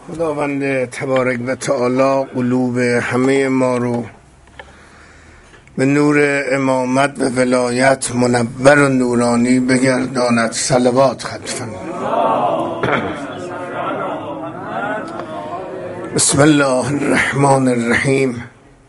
خداوند تبارک و تعالی قلوب همه ما رو به نور امامت و ولایت منور و نورانی بگرداند. صلوات خلق فرمایید. بسم الله الرحمن الرحیم.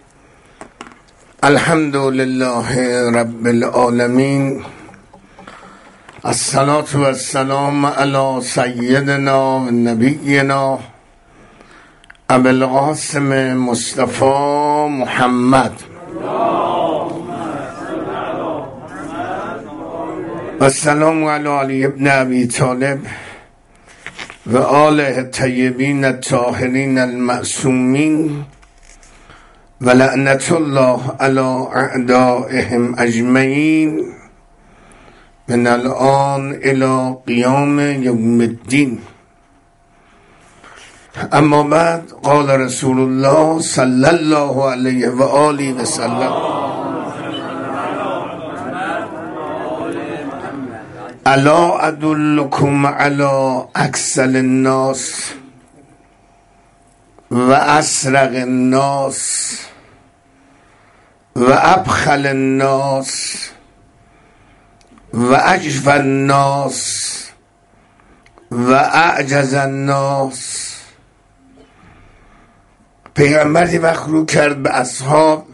الحمد لله رب العالمین. الصلاة و السلام علی سیدنا و نبینا ابی القاسم مصطفی محمد و السلام علی علی ابن ابی طالب و آله الطیبین الطاهرین المعصومین و لعنت الله علی اعدائهم اجمعین من الان الى قیام یوم الدین. اما بعد، قال رسول الله صلی الله علیه و آله و سلم: الا ادلکم علی اکسل الناس و اسرق الناس و ابخل الناس و اجف الناس و اعجز الناس. پیغمبری وقت رو کرد به اصحاب،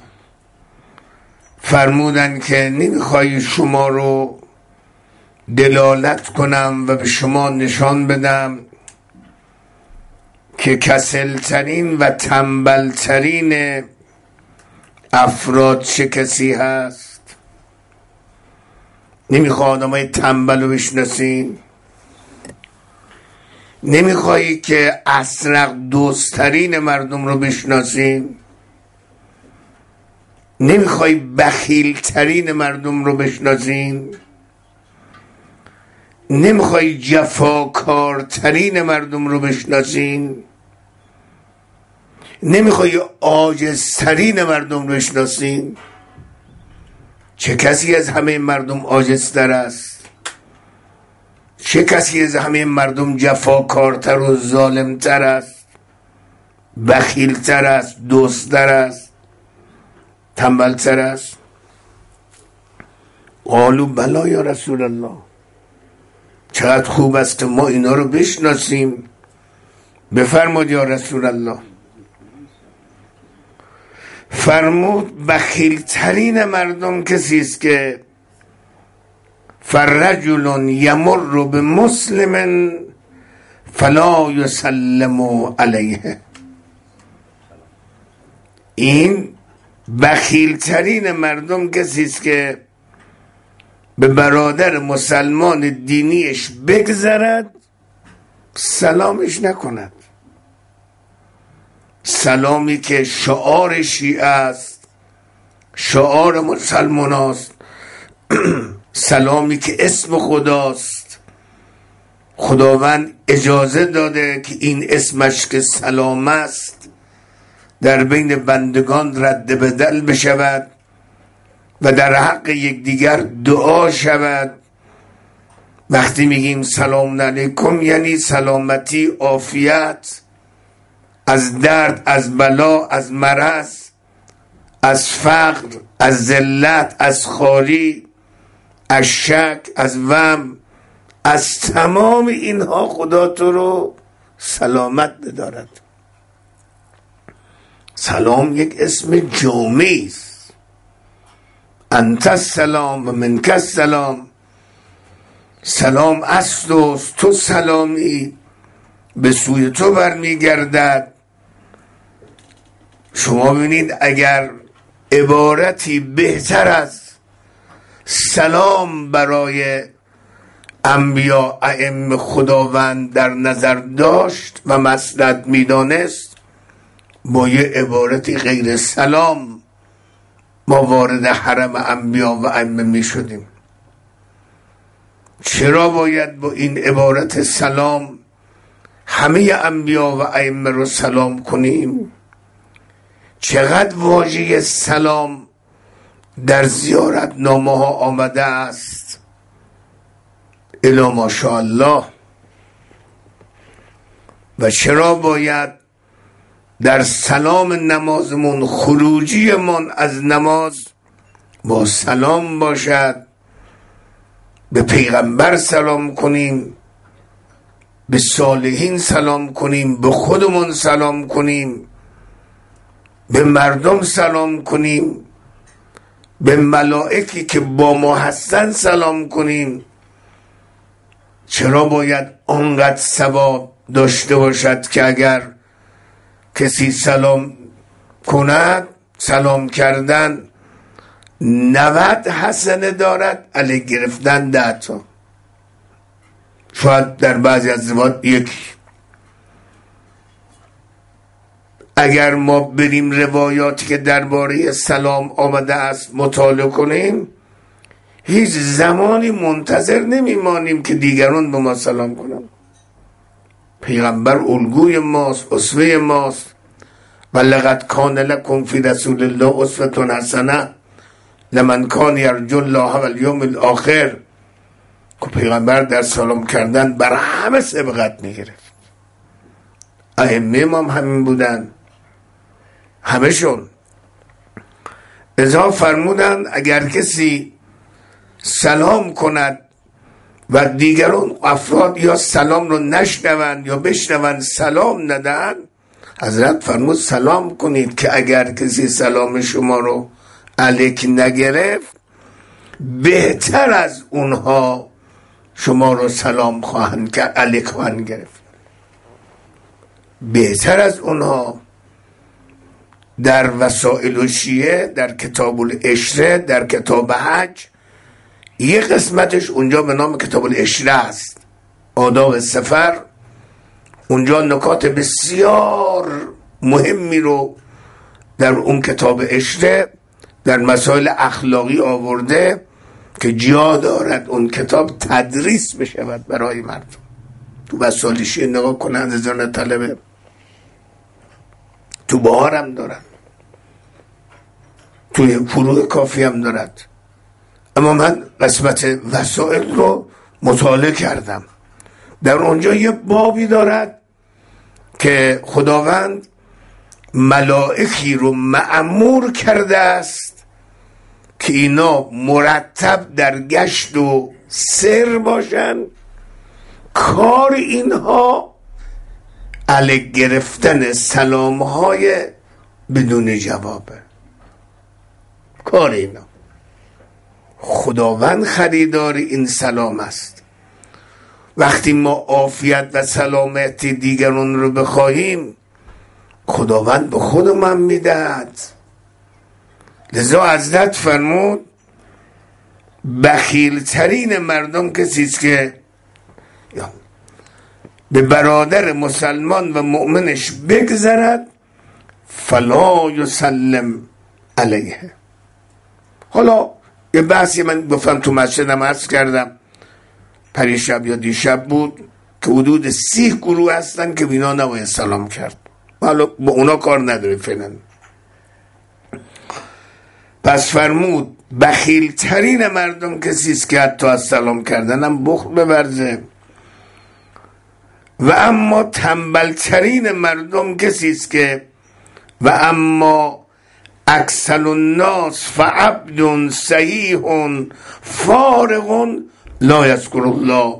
فرمودن که نمیخوای شما رو دلالت کنم و به شما نشان بدم که کسلترین و تنبلترین افراد چه کسی هست؟ نمیخوای آدمای تنبل رو بشناسین؟ نمیخوایی که اسرق دوسترین مردم رو بشناسین؟ نمیخوای بخیلترین مردم رو بشناسین؟ نمیخوای جفاکارترین مردم رو بشناسین؟ نمیخوای عاجزترین مردم رو بشناسین؟ چه کسی از همه مردم عاجزتر است؟ چه کسی از همه مردم جفاکارتر و ظالمتر است؟ بخیلتر است؟ دوستتر است؟ تنبلتر است؟ قالوا بلا یا رسول الله. چقدر خوب است ما اینا رو بشناسیم. بفرمود یا رسول الله. فرمود بخیلترین مردم کسی است که فرجل یمر بمسلم فلا یسلم علیه. این بخیلترین مردم کسی است که به برادر مسلمان دینیش بگذرد، سلامش نکند. سلامی که شعار شیعه است، شعار مسلمان است، سلامی که اسم خداست. خداوند اجازه داده که این اسمش که سلام است در بین بندگان رد بدل بشود و در حق یکدیگر دعا شود. وقتی میگیم سلام علیکم یعنی سلامتی، عافیت از درد، از بلا، از مرض، از فقر، از ذلت، از خواری، از شک، از وهم، از تمام اینها خدا تو رو سلامت بدارد. سلام یک اسم جامعی است. انت السلام و منک السلام. سلام است و تو سلامی، به سوی تو برمیگردد. شما ببینید اگر عبارتی بهتر از سلام برای انبیا ائمه خداوند در نظر داشت و مصلحت میدانست، با یه عبارتی غیر سلام ما وارد حرم انبیا و ائمه می شدیم. چرا باید با این عبارت سلام همه انبیا و ائمه رو سلام کنیم؟ چقدر واژه سلام در زیارت نامه ها آمده است. الا ماشاءالله. و چرا باید در سلام نمازمون خروجیمون از نماز با سلام باشد؟ به پیغمبر سلام کنیم، به صالحین سلام کنیم، به خودمون سلام کنیم، به مردم سلام کنیم، به ملائکی که با ما هستن سلام کنیم. چرا باید آنقدر ثواب داشته باشد که اگر کسی سلام کند، سلام کردن 90 حسنه دارد، علیه گرفتن 10 تا، شاید در بعضی از روایات 1. اگر ما بریم روایاتی که درباره سلام آمده است مطالعه کنیم، هیچ زمانی منتظر نمیمانیم که دیگران به ما سلام کنند. پیغمبر الگوی ماست، اسوه ماست. و لقد کان لکم فی رسول الله اسوة حسنه لمن کان یرجو الله والیوم الاخر. که پیغمبر در سلام کردن بر همه سبقت میگرفت. ائمه هم همین بودن، همشون. ازا فرمودن اگر کسی سلام کند و دیگران افراد یا سلام رو نشنوند یا بشنوند سلام ندن، حضرت فرمود سلام کنید که اگر کسی سلام شما رو علیک نگرفت، بهتر از اونها شما رو سلام خواهند کرد، علیک خواهند گرفت. بهتر از اونها. در وسائل شیعه، در کتاب العشره، در کتاب حج، یه قسمتش اونجا به نام کتاب العشره است، آداب سفر. اونجا نکات بسیار مهمی رو در اون کتاب عشره در مسائل اخلاقی آورده که جا دارد اون کتاب تدریس بشود برای مردم. تو وسائل شیعه نگاه کنند عزیزان طلبه، تو بهار هم دارد، توی فروع کافی هم دارد. اما من قسمت وسائل رو مطالعه کردم. در اونجا یه بابی دارد که خداوند ملائکی رو مأمور کرده است که اینا مرتب در گشت و سر باشن. کار اینها علیه گرفتن سلامهای بدون جوابه. کار اینا. خداوند خریدار این سلام است. وقتی ما عافیت و سلامت دیگران رو بخواهیم، خداوند به خودمان میدهد. لذا حضرت فرمود بخیل ترین مردم کسی است که به برادر مسلمان و مؤمنش بگذرد فلا یسلم علیه. حالا یه بحثی من گفتم تو مسجدم عرض کردم، پریشب یا دیشب بود، که حدود 30 گروه هستن که بینا نباید سلام کرد. حالا با اونا کار نداره فعلا. پس فرمود بخیل ترین مردم کسی است که حتی از سلام کردن هم بخل بورزه. و اما تنبل ترین مردم کسی است که و اما اکثر الناس فعبد صحیح فارغ لا یذکر الله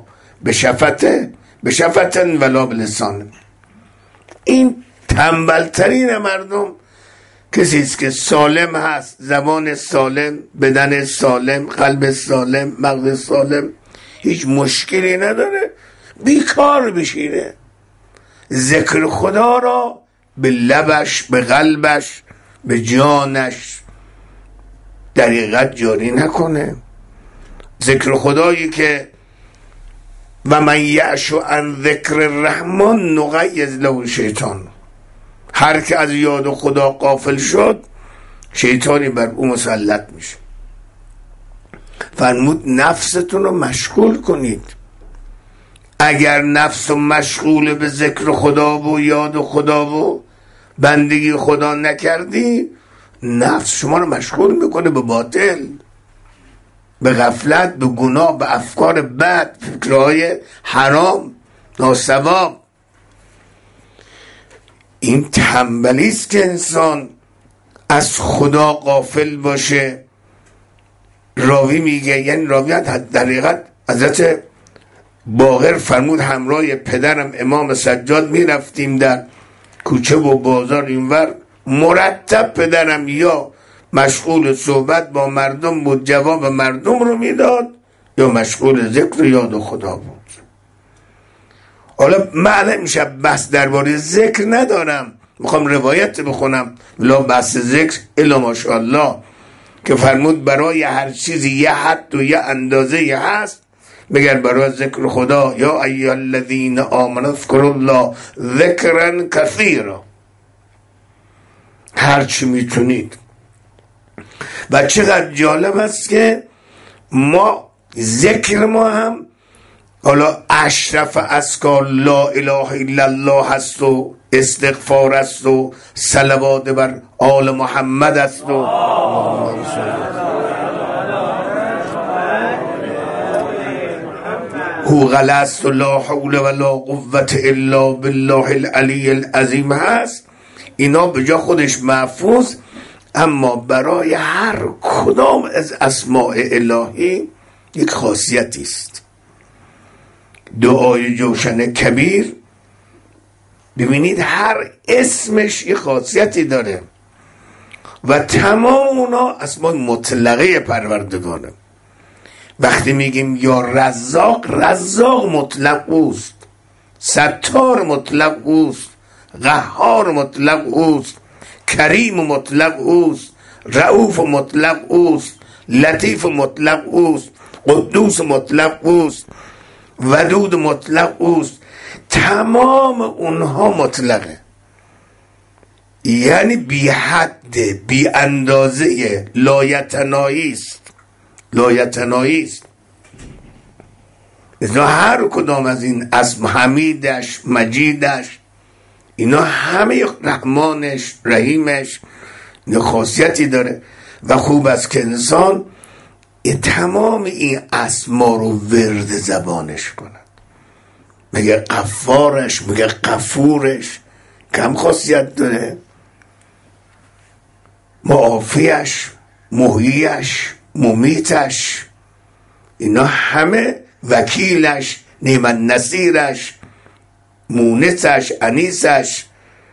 بشفته ولا بلسان. این تنبل ترین مردم کسی است که سالم هست، زبان سالم، بدن سالم، قلب سالم، مغز سالم، هیچ مشکلی نداره، بیکار بشینه، ذکر خدا را به لبش، به قلبش، به جانش دقیقت جاری نکنه. ذکر خدایی که و من یعش عن ذکر الرحمن نقیض له شیطان، هر که از یاد خدا غافل شد شیطانی بر او مسلط میشه. فرمود نفستون رو مشغول کنید. اگر نفس مشغول به ذکر خدا و یاد خدا و بندگی خدا نکردی، نفس شما رو مشغول میکنه به باطل، به غفلت، به گناه، به افکار بد، فکرهای حرام، ناصواب. این تنبلی است که انسان از خدا غافل باشه. راوی میگه، یعنی راوی در حقیقت حضرت باقر فرمود همراه پدرم امام سجاد میرفتیم در کوچه و بازار اینور، مرتب پدرم یا مشغول صحبت با مردم بود، جواب مردم رو میداد، یا مشغول ذکر و یاد خدا بود. حالا من میشه بحث درباره ذکر ندارم، میخوام روایت بخونم لا بحث ذکر الا ماشاءالله که فرمود برای هر چیزی یه حد و یه اندازه هست، بگر برای ذکر خدا یا ایها الذین آمنوا اذکروا الله ذکرا کثیرا، هر چی میتونید. و چقدر جالب است که ما ذکر ما هم حالا اشرف اذکار لا اله الا الله هست و استغفار است و صلوات بر آل محمد است و هو غلست و لا حول ولا قوة الا بالله العلی العظیم هست. اینا به جا خودش محفوظ، اما برای هر کدام از اسماء الهی یک خاصیتی است. دعای جوشن کبیر ببینید هر اسمش یک خاصیتی داره و تمام اونا اسماء مطلقه پروردگانه. وقتی میگیم یا رزاق، رزاق مطلق اوست، ستار مطلق اوست، قهار مطلق اوست، کریم مطلق اوست، رؤوف مطلق اوست، لطیف مطلق اوست، قدوس مطلق اوست، ودود مطلق اوست. تمام اونها مطلقه، یعنی بی حد، بی اندازه، لایتناهی است، لایتناهی است. اینا هر کدام از این اسم، حمیدش، مجیدش، اینا همه رحمانش، رحیمش خاصیتی داره. و خوب است که انسان تمام این اسما رو ورد زبانش کند. مگه غفارش، مگه غفورش کم خاصیت داره؟ معافیش، محییش، ممیتش، اینا همه، وکیلش، نعم النصیرش، مونسش، انیسش.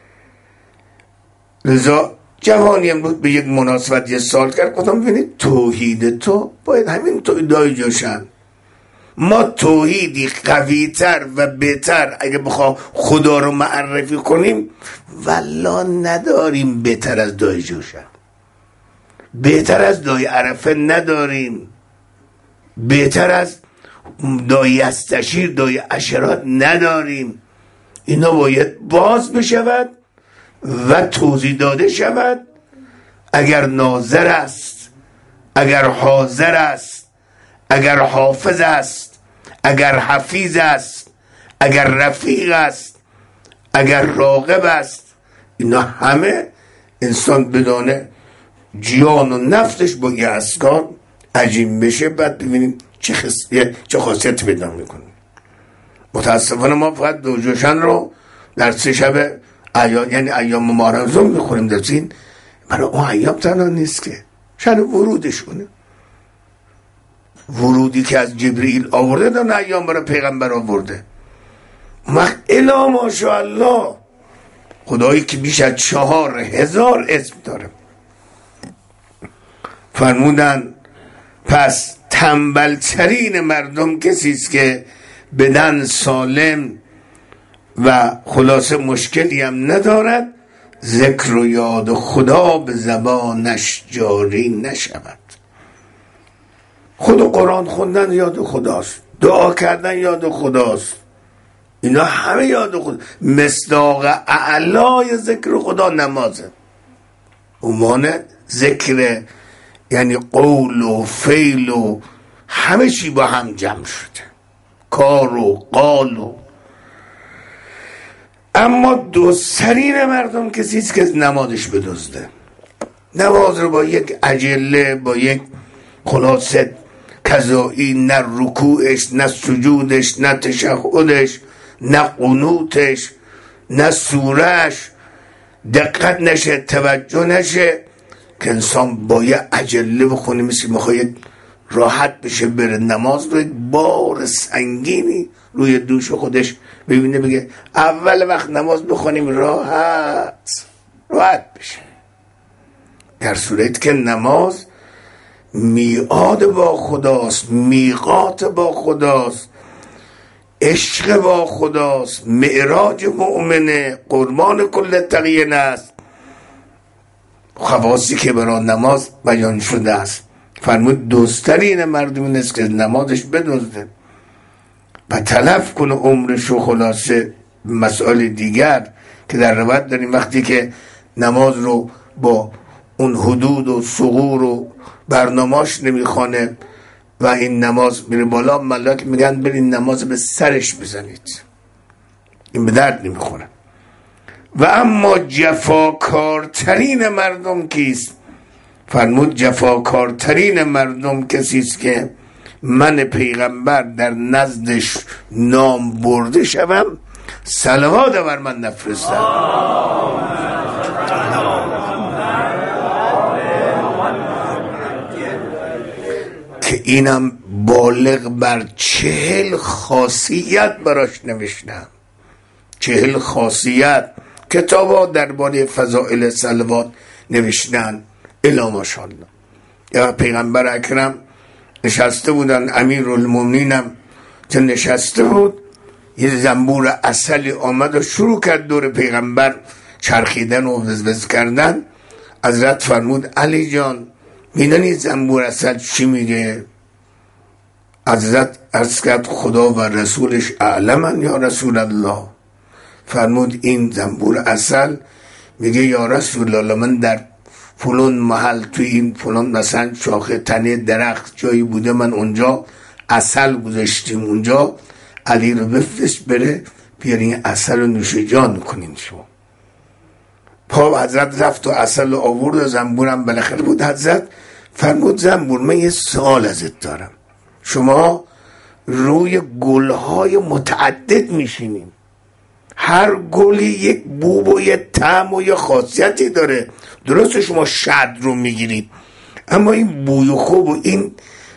لذا جوانی امروز به یک مناسبت یه سال کرد، گفتم ببینید توحید تو باید همین توحیدای جوشن. ما توحیدی قویتر و بهتر اگه بخواه خدا رو معرفی کنیم والله نداریم بهتر از دای جوشن، بهتر از دای عرفه نداریم، بهتر از دای استشیر، دای عشرات نداریم. اینا باید باز بشود و توضیح داده شود. اگر ناظر است، اگر حاضر است، اگر حافظ است، اگر حفیظ است، اگر رفیق است، اگر راقب است، اینا همه انسان بدانه جیان و نفسش با یه اسکار عجیم بشه. بعد ببینیم چه خاصیت پیدا میکنه. متاسفانه ما فقط دو جوشن رو در 3 شب یعنی ایام مبارزه میخوریم درسین، برای اون ایام تنها نیست که شن ورودشونه، ورودی که از جبرئیل آورده دون ایام برای پیغمبر آورده. الا ماشاءالله خدایی که بیش از 4000 اسم داره. فرمودن پس تنبلترین مردم کسی است که بدن سالم و خلاصه مشکلی هم ندارد، ذکر و یاد خدا به زبانش جاری نشود. خود قرآن خوندن یاد خداست، دعا کردن یاد خداست، اینا همه یاد خدا. مصداق اعلای ذکر خدا نمازه. عنوان ذکر یعنی قول و فعل و همه چی با هم جمع شده، کار و قال و. اما دوسترین مردم کسی است که نمازش بدزده، نماز رو با یک عجله، با یک خلاصه قضایی، نه رکوعش، نه سجودش، نه تشهدش، نه قنوتش، نه سورش، دقت نشه، توجه نشه، که انسان باید عجله بخونه، مثل میخواد راحت بشه بره نماز، رو یک بار سنگینی روی دوش خودش ببینه، بگه اول وقت نماز بخونیم راحت بشه. در صورتی که نماز میعاد با خداست، میقات با خداست، عشق با خداست، معراج مؤمنه، قربان کل تقیین است، خواصی که برای نماز بیان شده است. فرمود دوسترین مردمی نیست که نمازش بدزده و تلف کنه عمرشو. خلاصه مسائل دیگر که در روایت داریم، وقتی که نماز رو با اون حدود و ثغور و برنامه‌اش نمیخوانه و این نماز میره بالا، ملاک میگن برین نماز به سرش بزنید، این به درد نمیخوره. و اما جفاکارترین مردم کیست؟ فرمود جفاکارترین مردم کسی است که من پیغمبر در نزدش نام برده شوم، صلوات بر من نفرستم. که اینم بالغ بر 40 خاصیت براش نوشتم. 40 خاصیت کتابا درباره فضائل صلوات نوشتن الا ماشاءالله. یا پیغمبر اکرم نشسته بودن، امیرالمومنینم که نشسته بود، یه زنبور عسلی آمد و شروع کرد دور پیغمبر چرخیدن و وزوز کردن. حضرت فرمود علی جان میدونی زنبور عسل چی میگه؟ حضرت عرض کرد خدا و رسولش اعلمن یا رسول الله. فرمود این زنبور عسل میگه یا رسول الله من در فلان محل توی این فلان مثلا شاخه تنه درخت جایی بوده، من اونجا عسل گذاشتیم اونجا، علی رو بفرست بره بیارین عسل رو نوش جان کنین شما. پا حضرت رفت و عسل رو آورد و زنبورم بالاخره بود. حضرت فرمود زنبور من یه سوال ازت دارم، شما روی گلهای متعدد میشینیم، هر گلی یک بو و یک طعم و یک خاصیتی داره، درسته شما شد رو میگیرید، اما این بوی خوب و این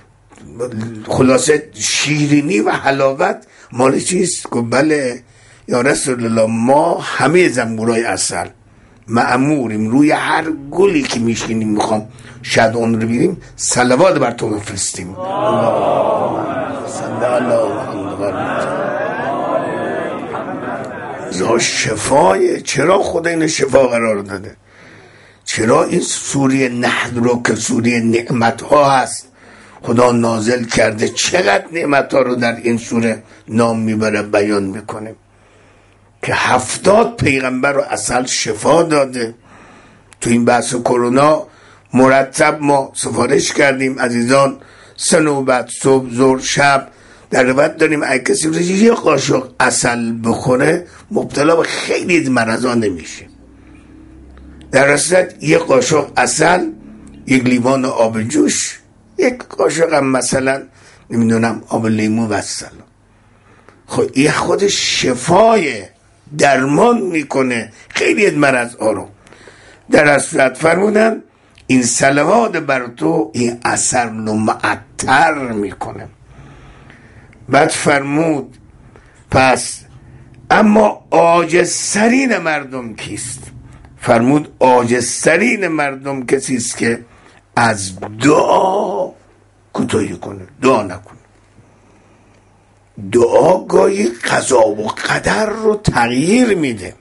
خلاصه شیرینی و حلاوت مال چیست؟ گفت بله یا رسول الله ما همه زنبورای عسل مأموریم روی هر گلی که میشینیم میخوام شد اون رو بگیریم صلوات بر تو بفرستیم. شفای چرا خدا این شفا قرار داده؟ چرا این سوره نحل رو که سوره نعمت ها هست خدا نازل کرده، چقدر نعمت ها رو در این سوره نام میبره بیان میکنه که 70 پیغمبر رو عسل شفا داده. تو این بحث کرونا مرتب ما سفارش کردیم عزیزان 3 نوبت صبح ظهر شب در روایت داریم اگه کسی رو یه قاشق عسل بخوره مبتلا به خیلی مرضا نمیشه. در اصلت یه قاشق عسل، یک لیوان آب جوش، یک قاشق هم مثلا نمیدونم آب لیمو و سلام، خب این خود شفای درمان میکنه خیلی مرض ها رو. در اصلت فرمودن این صلوات بر تو این اثر رو معطر میکنه. بعد فرمود پس اما عاجزترین مردم کیست؟ فرمود عاجزترین مردم کسی است که از دعا کوتاهی کنه، دعا نکنه. دعا گاهی قضا و قدر رو تغییر میده.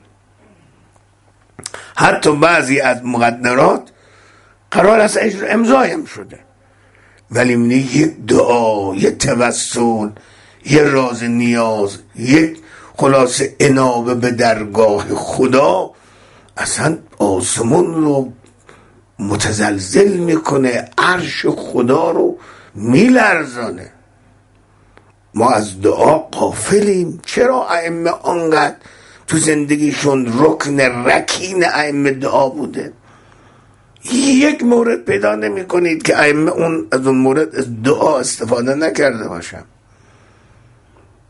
حتی بعضی از مقدرات قرار است امضای هم شده، ولی منه یک دعا، یک توسل، یک راز نیاز، یک خلاصه انابه به درگاه خدا اصلا آسمون رو متزلزل میکنه، عرش خدا رو میلرزانه. ما از دعا غافلیم. چرا ائمه آنقدر تو زندگیشون رکن رکین ائمه دعا بوده؟ یک مورد پیدا نمی کنید که ائمه از اون مورد از دعا استفاده نکرده باشن.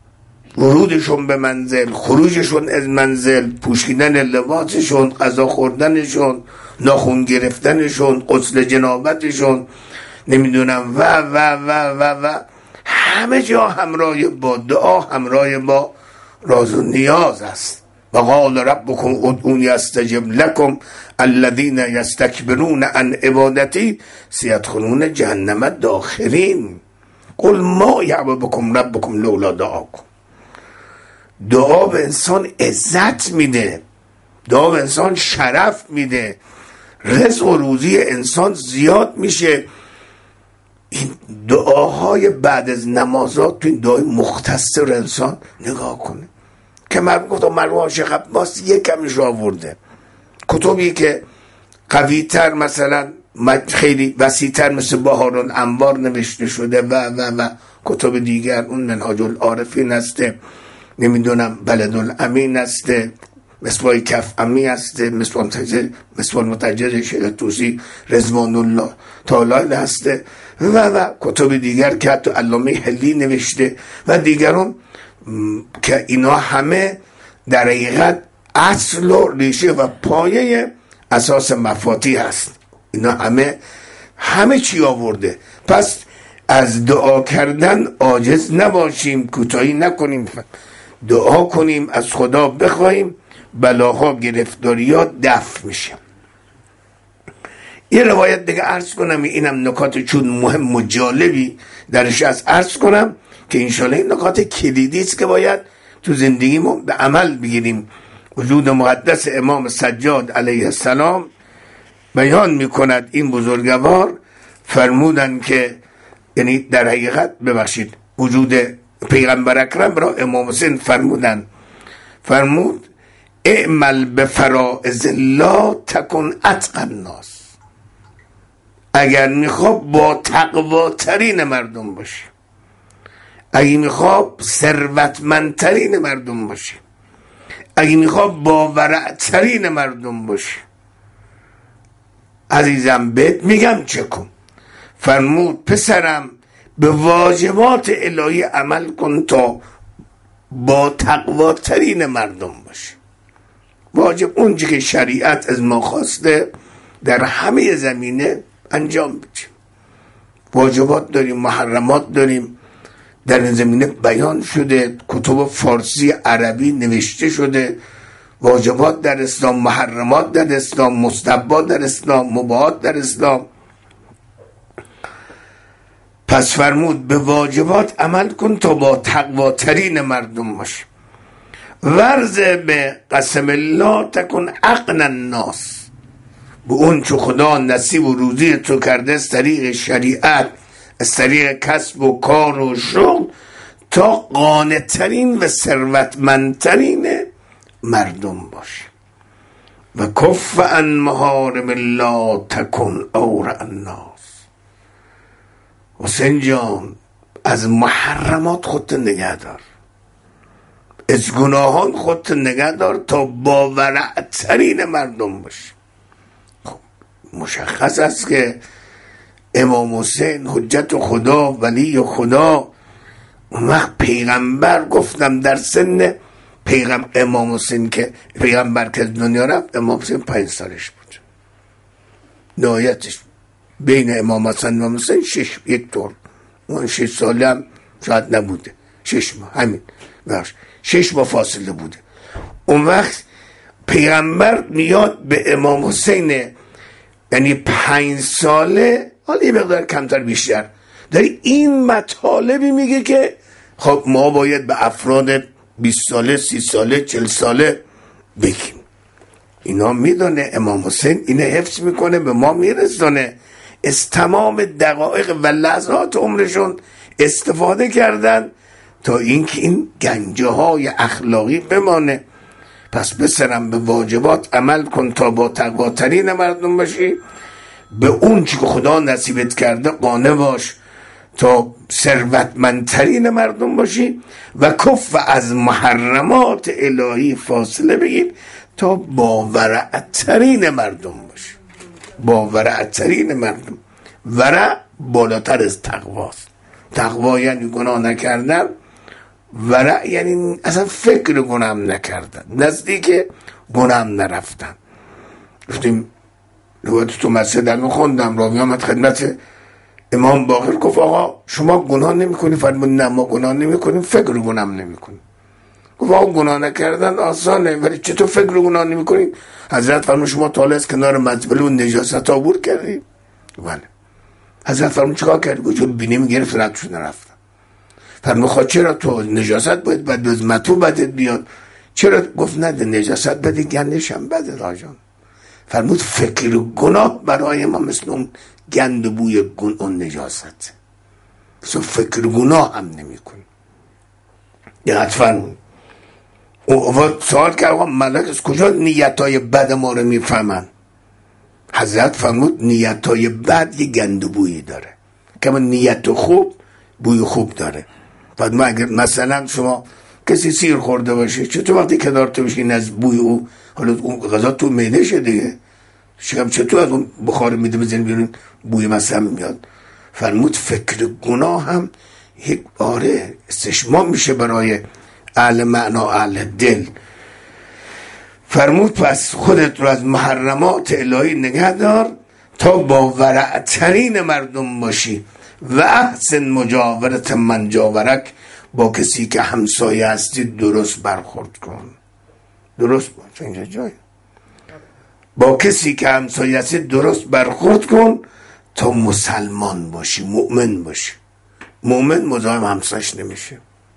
ورودشون به منزل، خروجشون از منزل، پوشیدن لباسشون، غذا خوردنشون، ناخون گرفتنشون، غسل جنابتشون، نمیدونم و همه جا همراه با دعا، همراه با راز و نیاز است. و قال ربکم ادعونی استجب لکم الذین یستکبرون عن عبادتی سیدخلون جهنم داخرین. قل ما یعبد بکم ربکم لولا دعاکم. دعا به انسان عزت میده، دعا به انسان شرف میده، رزق و روزی انسان زیاد میشه. این دعاهای بعد از نمازات، تو این دعای مختصر انسان نگاه کنه که مرموم گفتم مرموم عاشق عباس یک کمیش رو آورده. کتبی که قوی تر مثلا خیلی وسیع تر مثل بهار انوار نوشته شده و کتب دیگر، اون منهاج العارفین هسته، نمیدونم بلد الامین هسته، مصباح کف امی هسته، مصباح متجر شیخ توسی رضوان الله تعالی هسته و کتب دیگر که حتی علامه حلی نوشته و دیگران، که اینا همه در حقیقت اصل و ریشه و پایه اساس مفاتیح هست. اینا همه چی آورده. پس از دعا کردن عاجز نباشیم، کوتاهی نکنیم، دعا کنیم، از خدا بخوایم، بلاها گرفتاریات دفع میشه. یه روایت دیگه عرض کنم، اینم نکات چون مهم و جالبی درش از عرض کنم که انشالله این نکات کلیدی است که باید تو زندگیمون به عمل بگیریم. وجود مقدس امام سجاد علیه السلام بیان میکند، این بزرگوار فرمودن که، یعنی در حقیقت ببخشید، وجود پیغمبر اکرم را امام حسین فرمود اعمل به فرائض الله تکن اتقی الناس. اگر میخواد با تقواترین مردم باشی، اگه میخواد ثروتمندترین مردم باشی، اگه میخواد با ورعترین مردم باشی، عزیزم بهت میگم چه کن. فرمود پسرم به واجبات الهی عمل کن تا با تقواترین مردم باشی. واجب اونچه که شریعت از ما خواسته در همه زمینه انجام بدیم. واجبات داریم، محرمات داریم، در این زمینه بیان شده، کتب فارسی عربی نوشته شده. واجبات در اسلام، محرمات در اسلام، مستحبات در اسلام، مباحات در اسلام. پس فرمود به واجبات عمل کن تا با تقواترین مردم باشی. ورز به قسم الله تکن اغنی الناس. به اون چه خدا نصیب و روزی تو کرده از طریق شریعت، از طریق کسب و کار و شغل، تا قانع‌ترین و ثروتمندترین مردم باش. و کف عن محارم الله تکن اورع الناس. حسین جان از محرمات خودت نگه دار، از گناهان خودت نگه دار تا با ورعترین مردم باش. خب مشخص است که امام حسین حجت خدا، ولی خدا، اون وقت پیغمبر، گفتم در سن امام حسین که پیغمبر که دنیا رفت، امام حسین 5 سالش بود. نهایتش بین امام حسن و امام حسین 1 طور، اون 6 ساله هم شاید نبوده، 6 ماه، همین 6 ماه فاصله بوده. اون وقت پیغمبر میاد به امام حسین، یعنی 5 ساله، حالا یه مقدار کمتر بیشتر، داری این مطالبی میگه که خب ما باید به افراد 20 ساله، 30 ساله، 40 ساله بگیم. اینا میدونه امام حسین اینه حفظ میکنه، به ما میرسونه. از تمام دقایق و لحظات عمرشون استفاده کردن تا اینکه این گنجه های اخلاقی بمانه. پس بسرم به واجبات عمل کن تا با تقواترین مردم باشی، به اون چی که خدا نصیبت کرده قانع باش تا ثروتمندترین مردم باشی، و کف از محرمات الهی فاصله بگیر تا با ورعترین مردم باشی. با ورعترین مردم. ورع بالاتر از تقواست. تقوا یعنی گناه نکردن، ورع یعنی اصلا فکر گناهم نکردن، نزدیک گناهم نرفتن. گفتیم روایت تو مسجد در خوندم، راوی آمد خدمت امام باقر گفت آقا شما گناه نمی کنی؟ فرمود نه ما گناه نمی کنیم، فکر گناهم نمی کنیم. گفت آقا گناه نکردن آسانه، ولی چطور فکر گناه نمی کنیم؟ حضرت فرمود شما تا از کنار مزبله و نجاست عبور کردی؟ بله. حضرت فرمود چیکار کردی؟ گفت چون بینیم گرفت ردشون نرفتم. فرمود خواهد چرا تو نجاست باید بعد از متو بدت بیاد؟ چرا؟ گفت نه نجاست بدی گندشم بدت آجان. فرمود فکر گناه برای ما مثل اون گند بوی اون نجاست، مثل فکر گناه هم نمی کنی. دقت فرمود. او سوال کرد ملک از کجا نیتای بد ما رو میفهمن؟ حضرت فرمود نیتای بد یه گند بویی داره، که نیت خوب بوی خوب داره. بعد ما اگر مثلا شما کسی سیر خورده باشه، چطور وقتی کنار تو بشین از بوی او، حالا اون غذا تو معده شه دیگه، چطور از اون بخار میده بزنید بیرون بوی مثلا میاد؟ فرمود فکر گناه هم یک باره استشمام میشه برای اهل معنا اهل دل. فرمود پس خودت رو از محرمات الهی نگه دار تا با ورعترین مردم باشی و احسن مجاورت من جاورک، با کسی که همسایه هستی درست برخورد کن. درست باش اینجا جای با کسی که همسایه هستی درست برخورد کن تا مسلمان باشی، مؤمن باشی. مؤمن مزاحم همسایش نمیشه.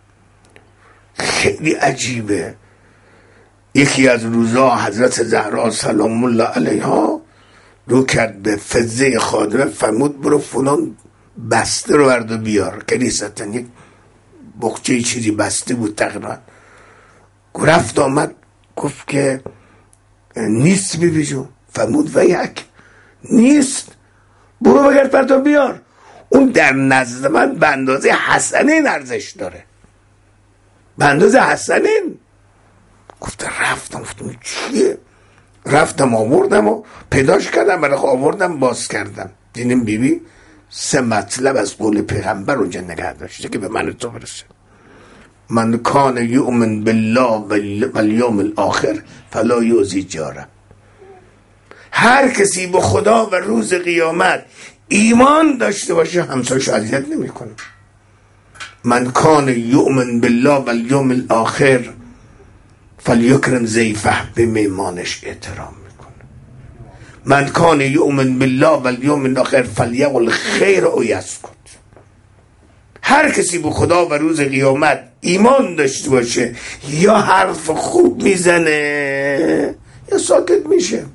خیلی عجیبه. یکی از روزا حضرت زهرا سلام الله علیها رو کرد به فضه خادمه، فرمود برو فلان بسته رو برد و بیار. کلیستن یک بخچه چیزی بسته بود تقریبا. رفت آمد گفت که نیست بیبیجون. فرمود و یک نیست، برو بگرد برد و بیار. اون در نزد من به اندازه حسنین ارزش داره، به اندازه حسنین. گفت رفتم چیه؟ رفتم آوردم و پیداش کردم، برای آوردم باز کردم، دیدیم بیبی 3 مطلب از قول پیغمبر رو نگه داشته که به من تو برسه. من کان یؤمن بالله والیوم الاخر فلا یؤذی جاره. هر کسی به خدا و روز قیامت ایمان داشته باشه همسایه‌شو اذیت نمیکنه. من کان یؤمن بالله والیوم الاخر فلیکرم ضیفه، به میمانش احترام میکنه. من کان یؤمن بالله والیوم الاخر فلیقل خیر او یسکت. هر کسی به خدا و روز قیامت ایمان داشته باشه یا حرف خوب میزنه یا ساکت میشه،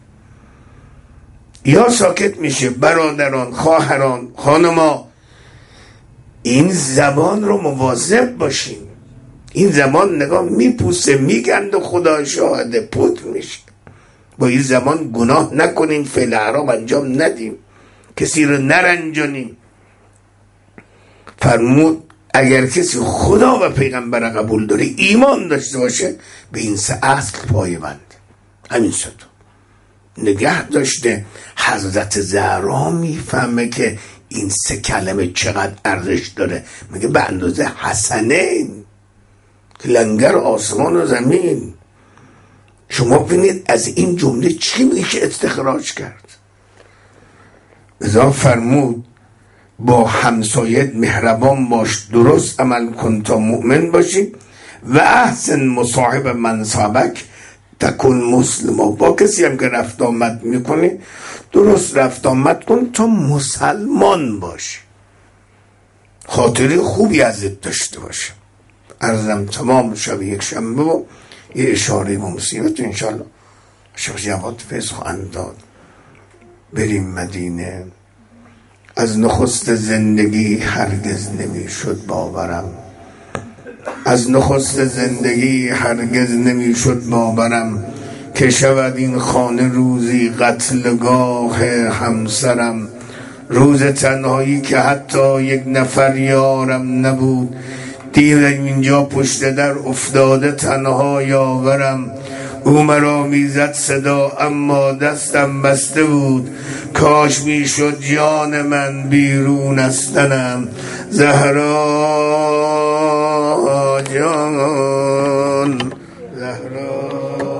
یا ساکت میشه. برادران، خواهران، خانما، این زبان رو مواظب باشین. این زبان نگاه میپوسه، میگند و خدا شاهده پود میشه. با این زبان گناه نکنین، فعل حرام انجام ندیم، کسی رو نرنجانیم. فرمود اگر کسی خدا و پیغمبر قبول داره، ایمان داشته باشه، به این 3 اصل پایبند. همین 3 نگه داشته. حضرت زهرا میفهمه که این 3 کلمه چقدر ارزش داره. میگه به اندازه حسنین، لنگر آسمان و زمین. شما ببینید از این جمله چی میشه استخراج کرد. لذا فرمود با همسایت مهربان باش، درست عمل کن تا مؤمن باشی. و احسن مصاحب من صابک تکن مسلم. با کسی هم که رفت آمد میکنی درست رفت آمد کن تا مسلمان باشی، خاطری خوبی ازت داشته باشه. عرضم تمام شب یک شنبه و یه اشاره و مصیبت انشالله شب جواد فیض خواهند داد. بریم مدینه. از نخست زندگی هرگز نمیشد باورم، از نخست زندگی هرگز نمیشد باورم که شود این خانه روزی قتلگاه همسرم. روز تنهایی که حتی یک نفر یارم نبود، دیدم اینجا پشت در افتاده تنها یاورم. او مرا میزد صدا اما دستم بسته بود، کاش میشد جان من بیرون از تنم. زهرا جان، زهرا.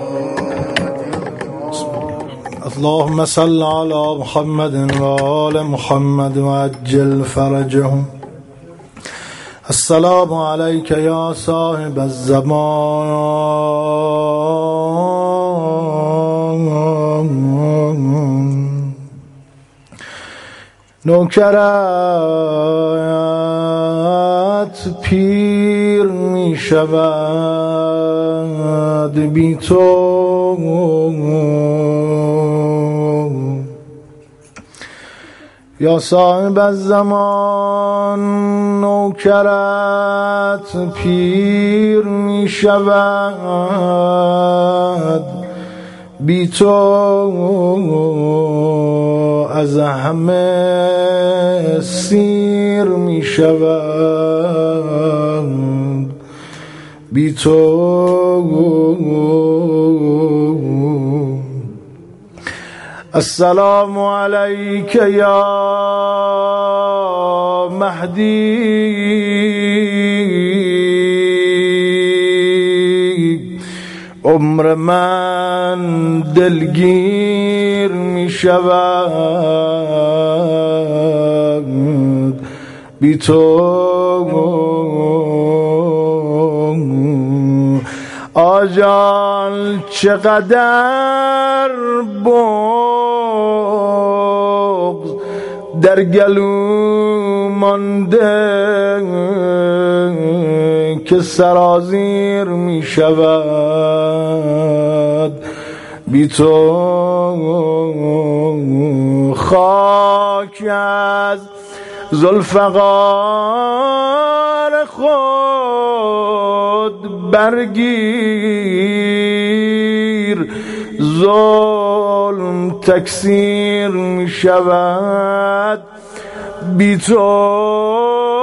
اللهم صل على محمد و آل محمد وعجل فرجهم. السلام عليك يا صاحب الزمان. نوکرت پیر می شود بی تو، یا صاحب الزمان. نوکرت پیر می شود بی تو، از همه سیر می شود بی تو. السلام عليك يا مهدي. عمر من دلگیر می شود بی تو. آجال چقدر بغض در گلو مانده که سرازیر می شود بی تو. خاک از ذوالفقار خود برگیر، ظلم تکثیر می شود بی تو.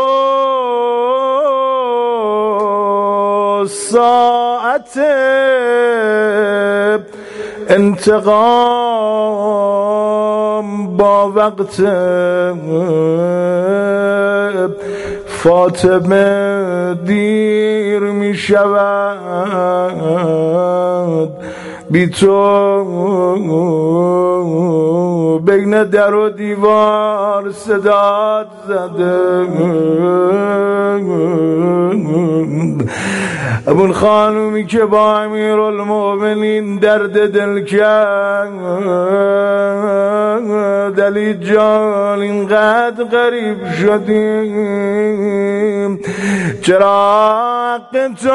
ساعت انتقام با وقت فاطمه دیر می شود بی تو. بین در و دیوار صدات زده ابون خانومی که با امیرالمؤمنین درد دل کرد. علی جان اینقدر غریب شدیم، چرا حق تو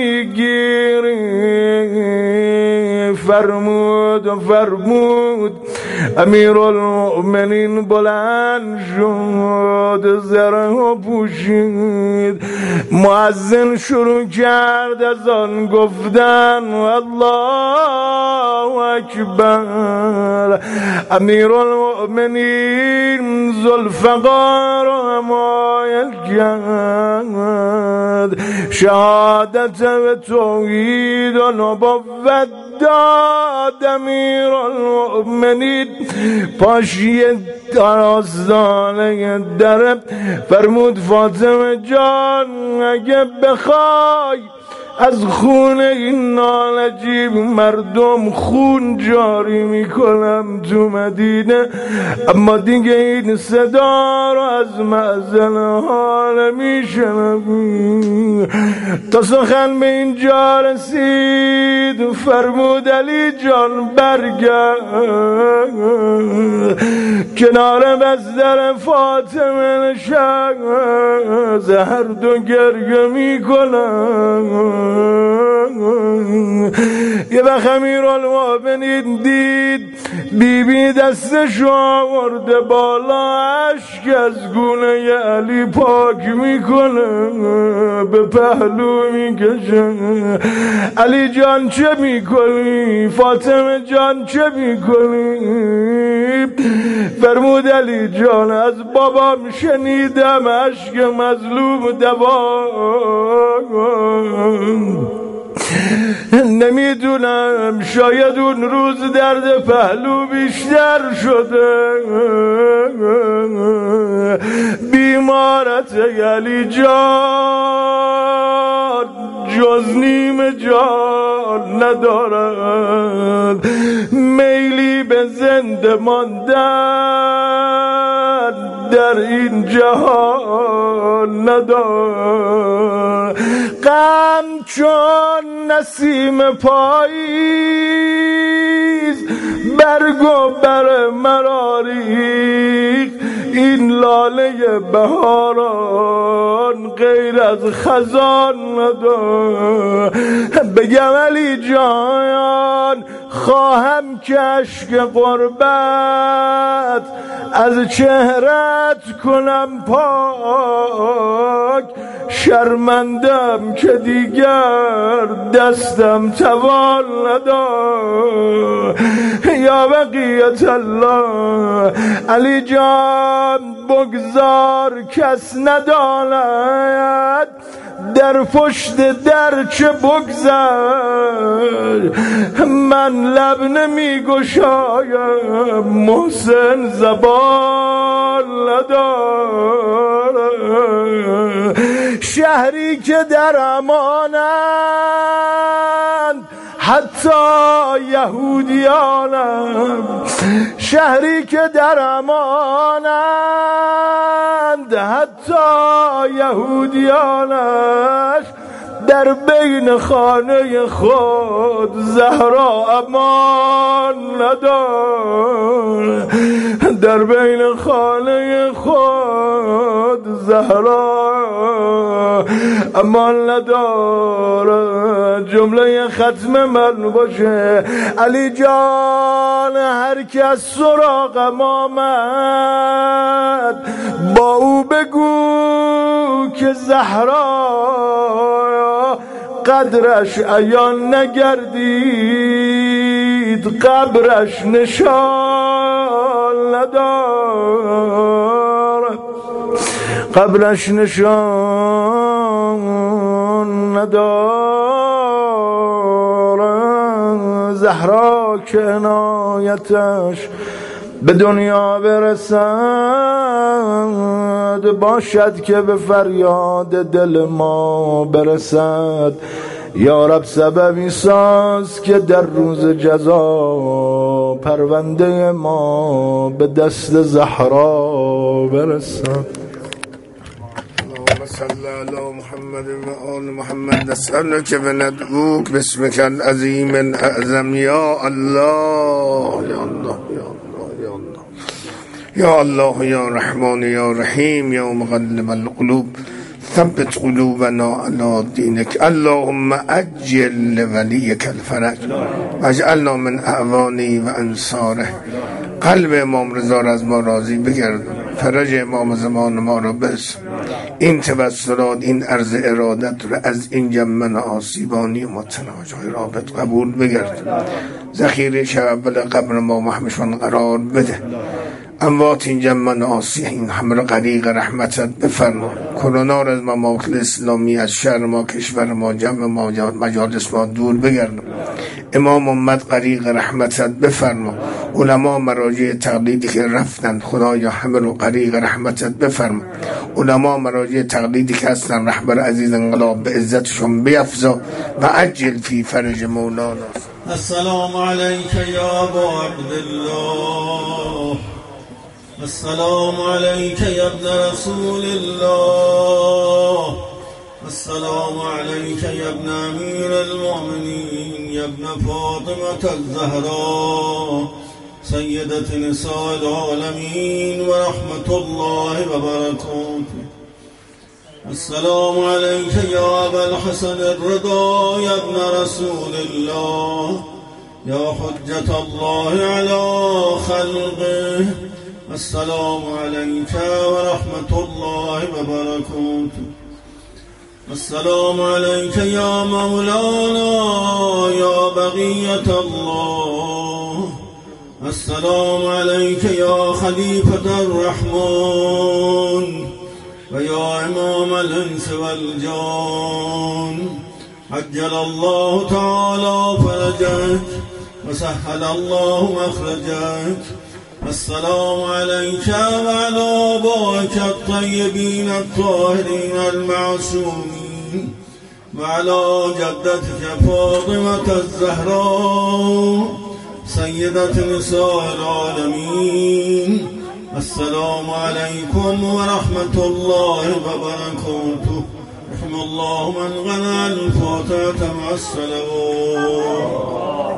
نمیگیری؟ فرمود امیرالمؤمنین بلند شد، زره پوشید، مؤذن شروع کرد از آن گفتن الله اکبر. امیرالمؤمنین ذوالفقار را حمایت کرد، شهادت و توحید و نبوت داد. امیرالمؤمنین پاشی آستانه در فرمود فاطمه جان اگه بخوای از خون این نالجیب مردم خون جاری میکنم تو مدینه، اما دیگه این صدا رو از معزل ها نمیشنم. تا سخن به اینجا رسید فرمود علی جان برگرد. کنار بستر فاطمه نشست، هر دو گریه میکنم. یه وقت امیرالمؤمنین دید بیبی دستشو آورده بالا، اشک از گونه علی پاک میکنه، به پهلو میکشه. علی جان چه میکنی؟ فاطمه جان چه میکنی؟ فرمود علی جان از بابام شنیدم اشک مظلوم دوا. نمیدونم شاید اون روز درد پهلو بیشتر شده. بیمارت علی جان جز نیم جان ندارد، میلی به زنده ماندن در این جهان ندارد. غم چون نسیم پاییز برگ و بر مراریخ، این لاله بهاران غیر از خزان ندارد. بگم علی جان خواهم که اشک غربت از چهرت کنم پاک، شرمندم که دیگر دستم توان ندارد. یا بقیت الله علی جان بگذار کس نداند در پشت در چه بگذر، من لب نمی گشایم محسن زبان ندارد. شهری که در امانند حتی یهودیانم، شهری که در امانند حتی یهودیانش، در بین خانه خود زهرا امان ندارد. در بین خانه خود زهرا امان ندارد. جمله ختم من باشه علی جان هر کس سراغم آمد با او بگو که زهرا قدرش عیان نگردید، قبرش نشان ندارد، قبرش نشان ندارد. زهرا که عنایتش به دنیا برسد، باشد که به فریاد دل ما برسد. یا رب سببی ساز که در روز جزا پرونده ما به دست زهرا برسد. صل علی محمد و آل محمد. نسألك وندعوك باسمك العظیم الاعظم یا الله یا الله یا الله یا الله یا رحمان یا رحیم یا مقلب القلوب ثبت قلوبنا على دینک. اللهم عجل لولیک الفرج واجعلنا من اعوانه و انصاره. قلب امام رضا را از ما راضی بگرد، فرج امام زمان ما را بس. این توسلات، این عرض ارادت را از این جمن آسیبانی و متناجای رابط قبول بگرد. ذخیره شب اول قبر ما محمشان قرار بده. اموات این جمع آسی این همه را غریق رحمتت بفرما. کرونا را از ممالک اسلامی، از شهر ما، کشور ما، جمع ما، مجالس ما دور بگردم. امام امت غریق رحمتت بفرما. علما مراجع تقلیدی که رفتن خدایا همه رو غریق رحمتت بفرما. علما مراجع تقلیدی که هستن رهبر عزیز انقلاب به عزتشون بیفزا و عجل فی فرج مولانا. السلام علیک یا ابا عبدالله، السلام علیک یا ابن رسول الله، السلام علیک یا ابن امیر المؤمنین، یا ابن فاطمة الزهراء سیدة نساء العالمین و رحمت الله و برکاته. السلام علیک یا ابا الحسن الرضا، یا ابن رسول الله، یا حجة الله علی خلقه. السلام علیک و رحمت الله و برکاته. السلام علیک یا مولانا یا بقیة الله. السلام علیک یا خلیفة الرحمن و یا امام الانس والجان. عجل الله تعالى فرجك وسهل الله مخرجك. السلام عليك وعلى آبائك الطيبين الطاهرين المعصومين وعلى جدتك فاطمة الزهراء سيدة نساء العالمين. السلام عليكم ورحمة الله وبركاته. رحم الله من غنى الفاتحة مع الصلوات.